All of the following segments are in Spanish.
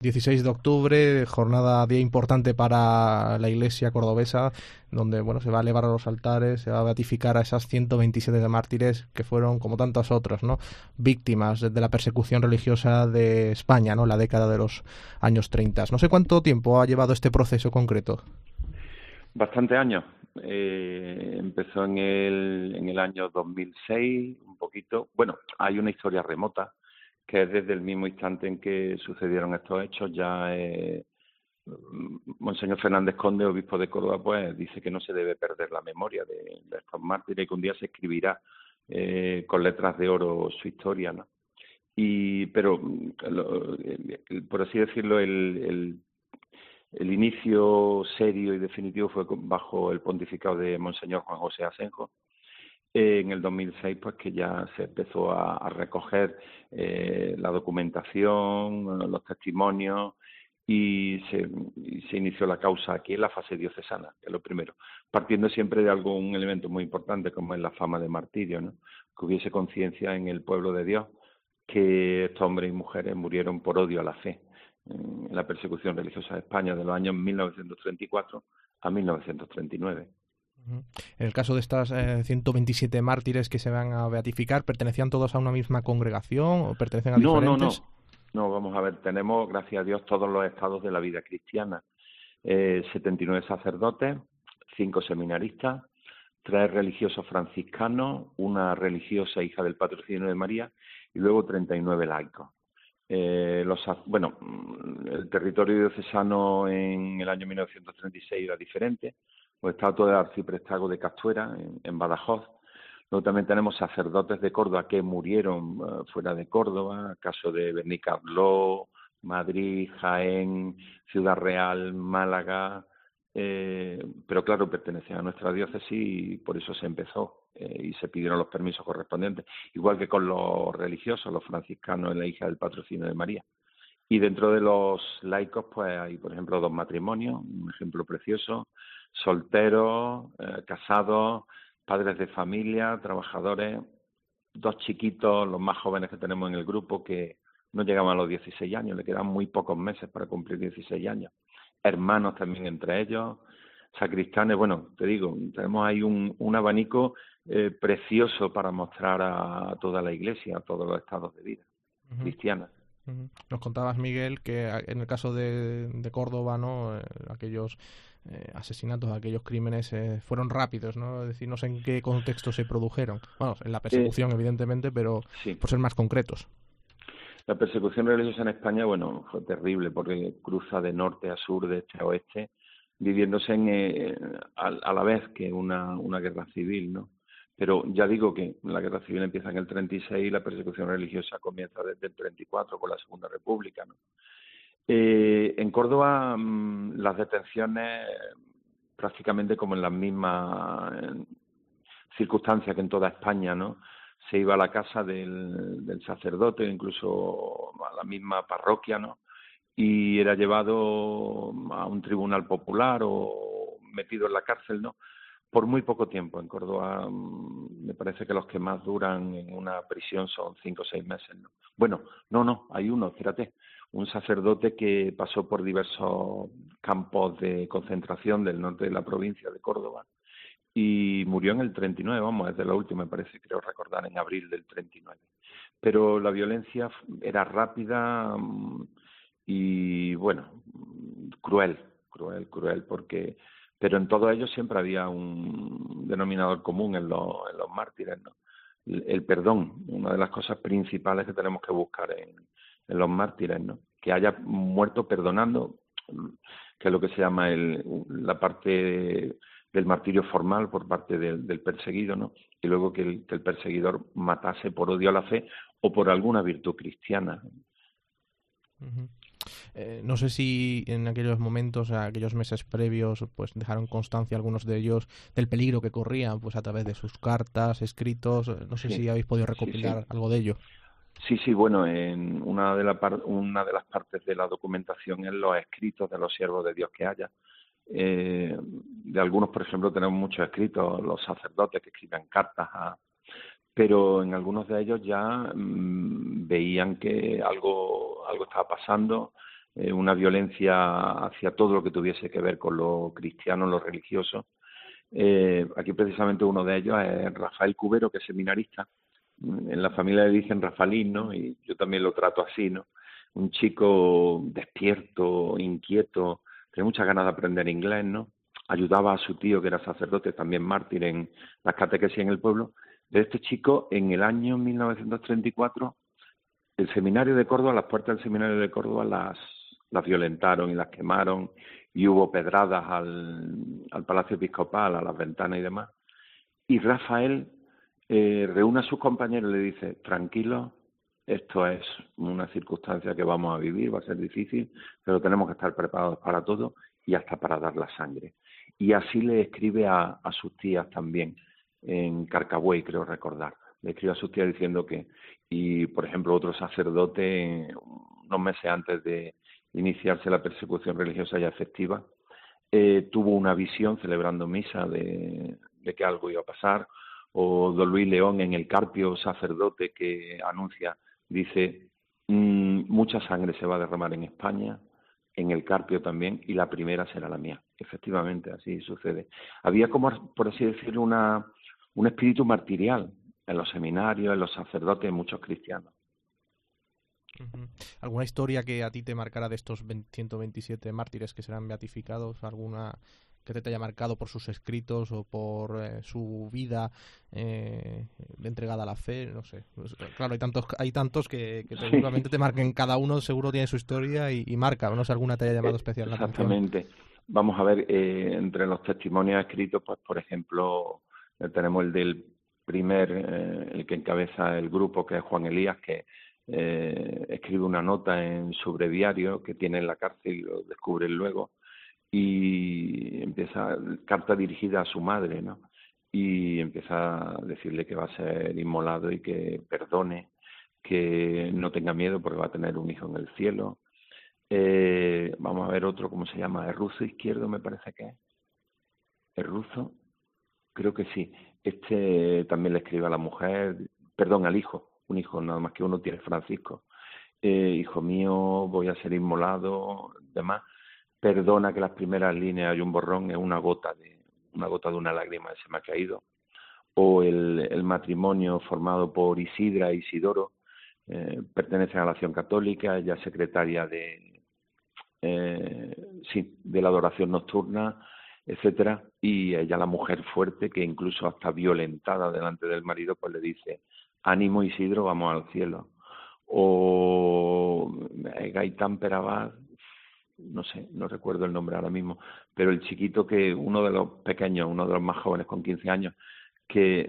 16 de octubre, jornada, día importante para la Iglesia cordobesa, donde bueno, se va a elevar a los altares, se va a beatificar a esas 127 de mártires que fueron, como tantos otros, ¿no?, víctimas de la persecución religiosa de España, ¿no?, la década de los años 30. No sé cuánto tiempo ha llevado este proceso concreto. Bastante años. Empezó en el año 2006, un poquito. Bueno, hay una historia remota que es desde el mismo instante en que sucedieron estos hechos. Ya Monseñor Fernández Conde, obispo de Córdoba, pues dice que no se debe perder la memoria de estos mártires y que un día se escribirá con letras de oro su historia, ¿no? Pero por así decirlo, el inicio serio y definitivo fue bajo el pontificado de Monseñor Juan José Asenjo, en el 2006, pues que ya se empezó a recoger la documentación, los testimonios, y se inició la causa aquí en la fase diocesana, que es lo primero, partiendo siempre de algún elemento muy importante como es la fama de martirio, ¿no? Que hubiese conciencia en el pueblo de Dios que estos hombres y mujeres murieron por odio a la fe en la persecución religiosa de España de los años 1934 a 1939. En el caso de estas 127 mártires que se van a beatificar, ¿pertenecían todos a una misma congregación o pertenecen a No, no, diferentes? no. No, vamos a ver, tenemos, gracias a Dios, todos los estados de la vida cristiana. 79 sacerdotes, 5 seminaristas, 3 religiosos franciscanos, una religiosa hija del Patrocinio de María y luego 39 laicos. Bueno, el territorio diocesano en el año 1936 era diferente, pues estaba todo el arciprestazgo de Castuera, en Badajoz. Luego también tenemos sacerdotes de Córdoba que murieron fuera de Córdoba, caso de Benicarló, Madrid, Jaén, Ciudad Real, Málaga, pero claro, pertenecían a nuestra diócesis y por eso se empezó y se pidieron los permisos correspondientes, igual que con los religiosos, los franciscanos en la hija del Patrocinio de María. Y dentro de los laicos, pues hay, por ejemplo, 2 matrimonios, un ejemplo precioso, solteros, casados, padres de familia, trabajadores, 2 chiquitos, los más jóvenes que tenemos en el grupo, que no llegaban a los 16 años, le quedan muy pocos meses para cumplir 16 años. Hermanos también entre ellos, sacristanes, bueno, te digo, tenemos ahí un abanico precioso para mostrar a toda la Iglesia, a todos los estados de vida Uh-huh. cristiana. Nos contabas, Miguel, que en el caso de Córdoba, ¿no?, aquellos asesinatos, aquellos crímenes fueron rápidos, ¿no? Es decir, no sé en qué contexto se produjeron. Bueno, en la persecución, evidentemente, pero Sí, por ser más concretos. la persecución religiosa en España, bueno, fue terrible porque cruza de norte a sur, de este a oeste, viviéndose a la vez que una guerra civil, ¿no? Pero ya digo que la guerra civil empieza en el 36 y la persecución religiosa comienza desde el 34 con la Segunda República, ¿no? En Córdoba, las detenciones prácticamente como en las mismas circunstancias que en toda España, ¿no? Se iba a la casa del sacerdote, incluso a la misma parroquia, ¿no? Y era llevado a un tribunal popular o metido en la cárcel, ¿no? Por muy poco tiempo. En Córdoba me parece que los que más duran en una prisión son 5 o 6 meses, ¿no? Bueno, no, hay uno, espérate, un sacerdote que pasó por diversos campos de concentración del norte de la provincia de Córdoba y murió en el 39, vamos, es de la última, me parece, creo recordar, en abril del 39. Pero la violencia era rápida y, bueno, cruel, porque... Pero en todos ellos siempre había un denominador común en los mártires, ¿no? El perdón, una de las cosas principales que tenemos que buscar en los mártires, ¿no? Que haya muerto perdonando, que es lo que se llama la parte del martirio formal por parte del perseguido, ¿no? Y luego que el perseguidor matase por odio a la fe o por alguna virtud cristiana. Uh-huh. No sé si en aquellos momentos, aquellos meses previos, pues dejaron constancia algunos de ellos del peligro que corrían, pues a través de sus cartas, escritos. No sé Sí, si habéis podido sí. recopilar algo de ello. Sí, bueno, en una de las partes de la documentación es los escritos de los siervos de Dios que haya. De algunos, por ejemplo, tenemos muchos escritos, los sacerdotes que escriben cartas, pero en algunos de ellos ya veían que algo estaba pasando, una violencia hacia todo lo que tuviese que ver con lo cristiano, lo religioso. Aquí precisamente uno de ellos es Rafael Cubero, que es seminarista. En la familia le dicen Rafaelín, ¿no? Y yo también lo trato así, ¿no? Un chico despierto, inquieto, tiene muchas ganas de aprender inglés, ¿no? Ayudaba a su tío, que era sacerdote, también mártir, en las catequesis en el pueblo. Pero este chico, en el año 1934, el seminario de Córdoba, las puertas del seminario de Córdoba las violentaron y las quemaron, y hubo pedradas al Palacio Episcopal, a las ventanas y demás. Y Rafael reúne a sus compañeros y le dice: tranquilo, esto es una circunstancia que vamos a vivir, va a ser difícil, pero tenemos que estar preparados para todo y hasta para dar la sangre. Y así le escribe a sus tías también, en Carcabuey, creo recordar. Le escribe a sus tías diciendo que, y por ejemplo otro sacerdote, unos meses antes de iniciarse la persecución religiosa ya efectiva, tuvo una visión celebrando misa de que algo iba a pasar. O don Luis León en el Carpio, sacerdote, que anuncia, dice: mucha sangre se va a derramar en España, en el Carpio también, y la primera será la mía. Efectivamente, así sucede. Había como, por así decirlo, un espíritu martirial en los seminarios, en los sacerdotes, en muchos cristianos. ¿Alguna historia que a ti te marcara de estos 127 mártires que serán beatificados? ¿Alguna que te haya marcado por sus escritos o por su vida entregada a la fe? No sé. Pues, claro, hay tantos que seguramente te marquen. Cada uno seguro tiene su historia y marca. No sé, alguna te haya llamado especial la atención. Exactamente. Vamos a ver, entre los testimonios escritos, pues por ejemplo, tenemos el del primer, el que encabeza el grupo, que es Juan Elías, que escribe una nota en su breviario que tiene en la cárcel y lo descubre luego, y empieza, carta dirigida a su madre, ¿no? Y empieza a decirle que va a ser inmolado y que perdone, que no tenga miedo porque va a tener un hijo en el cielo. Vamos a ver otro, ¿cómo se llama? El ruso izquierdo, me parece que es. El ruso, creo que sí. Este también le escribe a la mujer, perdón, al hijo, un hijo, nada más que uno tiene, Francisco. Hijo mío, voy a ser inmolado, demás. Perdona que las primeras líneas hay un borrón, es una gota de una lágrima que se me ha caído. O el matrimonio formado por Isidra e Isidoro, pertenecen a la Acción Católica, ella es secretaria de la adoración nocturna, etcétera, y ella, la mujer fuerte, que incluso hasta violentada delante del marido, pues le dice: ánimo Isidro, vamos al cielo. O Gaitán Perabad, no sé, no recuerdo el nombre ahora mismo, pero el chiquito, que uno de los pequeños, uno de los más jóvenes con 15 años, que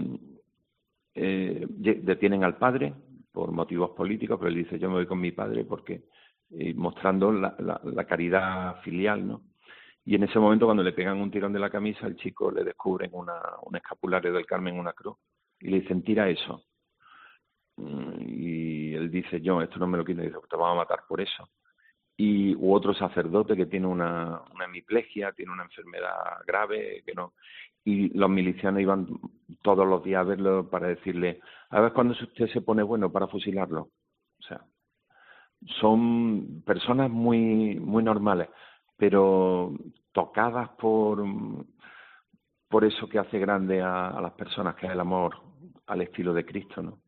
detienen al padre por motivos políticos, pero él dice: yo me voy con mi padre porque, mostrando la caridad filial, ¿no? Y en ese momento, cuando le pegan un tirón de la camisa, al chico le descubren un escapulario del Carmen, una cruz, y le dicen: tira eso. Y él dice: yo, esto no me lo quito. Y dice: te vamos a matar por eso. Y u otro sacerdote que tiene una hemiplegia, tiene una enfermedad grave, que no, y los milicianos iban todos los días a verlo para decirle: a ver cuándo usted se pone bueno para fusilarlo. O sea, son personas muy normales, pero tocadas por eso que hace grande a las personas, que es el amor al estilo de Cristo, ¿no?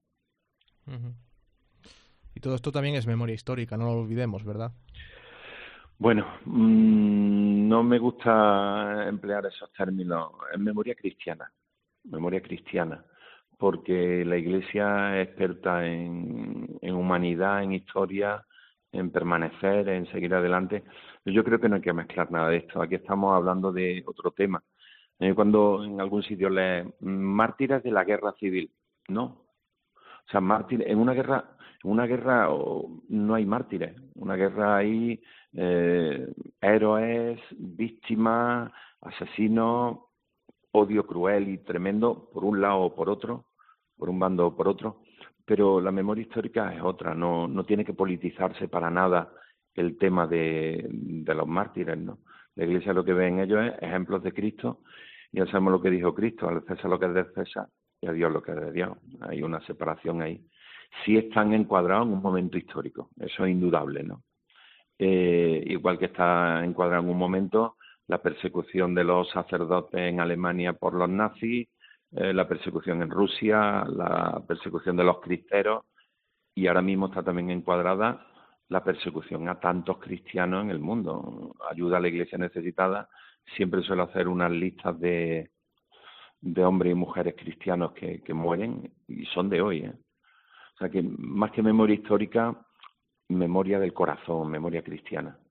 Y todo esto también es memoria histórica, no lo olvidemos, ¿verdad? Bueno, no me gusta emplear esos términos. Es memoria cristiana, porque la Iglesia es experta en humanidad, en historia, en permanecer, en seguir adelante. Yo creo que no hay que mezclar nada de esto. Aquí estamos hablando de otro tema. Cuando en algún sitio lees mártires de la guerra civil, no. O sea, mártires, en una guerra no hay mártires. En una guerra hay héroes, víctimas, asesinos, odio cruel y tremendo, por un lado o por otro, por un bando o por otro, pero la memoria histórica es otra, no tiene que politizarse para nada el tema de los mártires, ¿no? La Iglesia lo que ve en ellos es ejemplos de Cristo, y ya sabemos lo que dijo Cristo: al César lo que es de César y a Dios lo que es de Dios. Hay una separación ahí. Sí están encuadrados en un momento histórico, eso es indudable, ¿no? igual que está encuadrada en un momento la persecución de los sacerdotes en Alemania por los nazis, la persecución en Rusia, la persecución de los cristeros, y ahora mismo está también encuadrada la persecución a tantos cristianos en el mundo. Ayuda a la Iglesia necesitada. Siempre suelo hacer unas listas de hombres y mujeres cristianos que mueren, y son de hoy, ¿eh? O sea que más que memoria histórica, memoria del corazón, memoria cristiana.